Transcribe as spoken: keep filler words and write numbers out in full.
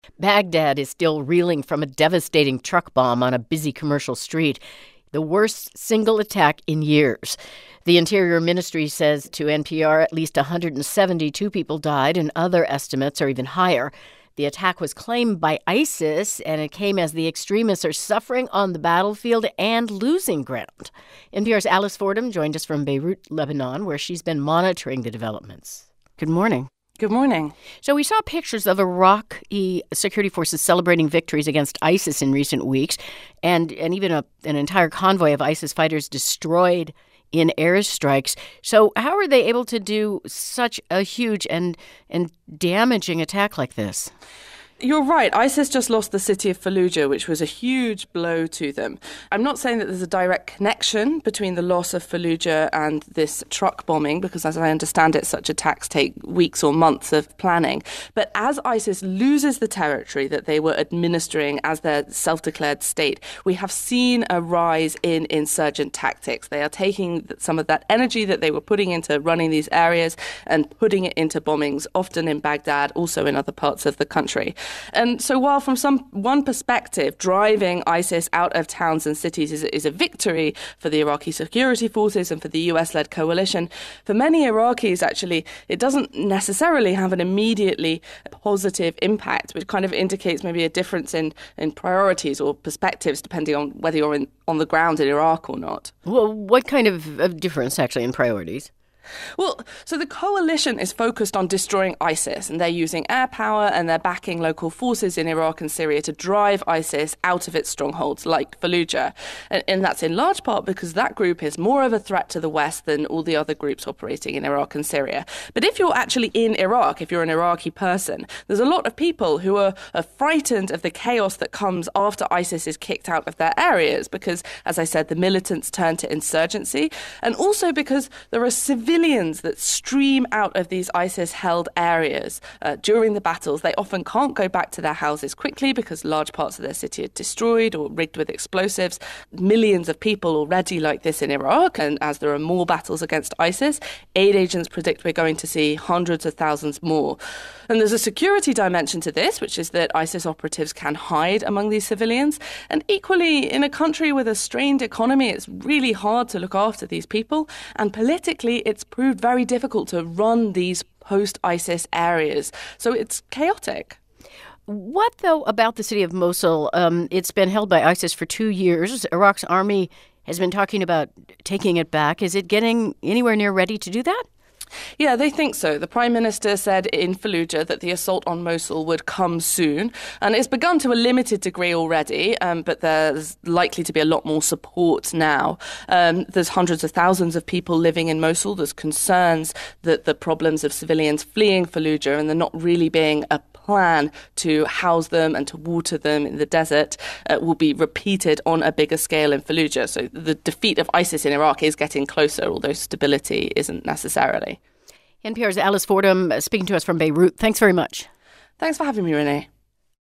Baghdad is still reeling from a devastating truck bomb on a busy commercial street, the worst single attack in years. The Interior Ministry says to N P R at least one hundred seventy-two people died, and other estimates are even higher. The attack was claimed by ISIS, and it came as the extremists are suffering on the battlefield and losing ground. N P R's Alice Fordham joined us from Beirut, Lebanon, where she's been monitoring the developments. Good morning. Good morning. So we saw pictures of Iraqi security forces celebrating victories against ISIS in recent weeks, and, and even a, an entire convoy of ISIS fighters destroyed in airstrikes. So how are they able to do such a huge and, and damaging attack like this? You're right. ISIS just lost the city of Fallujah, which was a huge blow to them. I'm not saying that there's a direct connection between the loss of Fallujah and this truck bombing, because as I understand it, such attacks take weeks or months of planning. But as ISIS loses the territory that they were administering as their self-declared state, we have seen a rise in insurgent tactics. They are taking some of that energy that they were putting into running these areas and putting it into bombings, often in Baghdad, also in other parts of the country. And so while from some one perspective, driving ISIS out of towns and cities is, is a victory for the Iraqi security forces and for the U S-led coalition, for many Iraqis, actually, it doesn't necessarily have an immediately positive impact, which kind of indicates maybe a difference in, in priorities or perspectives, depending on whether you're in, on the ground in Iraq or not. Well, what kind of, of difference, actually, in priorities? Well, so the coalition is focused on destroying ISIS, and they're using air power and they're backing local forces in Iraq and Syria to drive ISIS out of its strongholds, like Fallujah. And, and that's in large part because that group is more of a threat to the West than all the other groups operating in Iraq and Syria. But if you're actually in Iraq, if you're an Iraqi person, there's a lot of people who are, are frightened of the chaos that comes after ISIS is kicked out of their areas because, as I said, the militants turn to insurgency, and also because there are civilians that stream out of these ISIS-held areas uh, during the battles. They often can't go back to their houses quickly because large parts of their city are destroyed or rigged with explosives. Millions of people already like this in Iraq, and as there are more battles against ISIS, aid agents predict we're going to see hundreds of thousands more. And there's a security dimension to this, which is that ISIS operatives can hide among these civilians. And equally, in a country with a strained economy, it's really hard to look after these people. And politically, it's proved very difficult to run these post-ISIS areas. So it's chaotic. What, though, about the city of Mosul? Um, it's been held by ISIS for two years. Iraq's army has been talking about taking it back. Is it getting anywhere near ready to do that? Yeah, they think so. The Prime Minister said in Fallujah that the assault on Mosul would come soon, and it's begun to a limited degree already, um, but there's likely to be a lot more support now. Um, there's hundreds of thousands of people living in Mosul. There's concerns that the problems of civilians fleeing Fallujah and there not really being a plan to house them and to water them in the desert uh, will be repeated on a bigger scale in Fallujah. So the defeat of ISIS in Iraq is getting closer, although stability isn't necessarily. N P R's Alice Fordham speaking to us from Beirut. Thanks very much. Thanks for having me, Renee.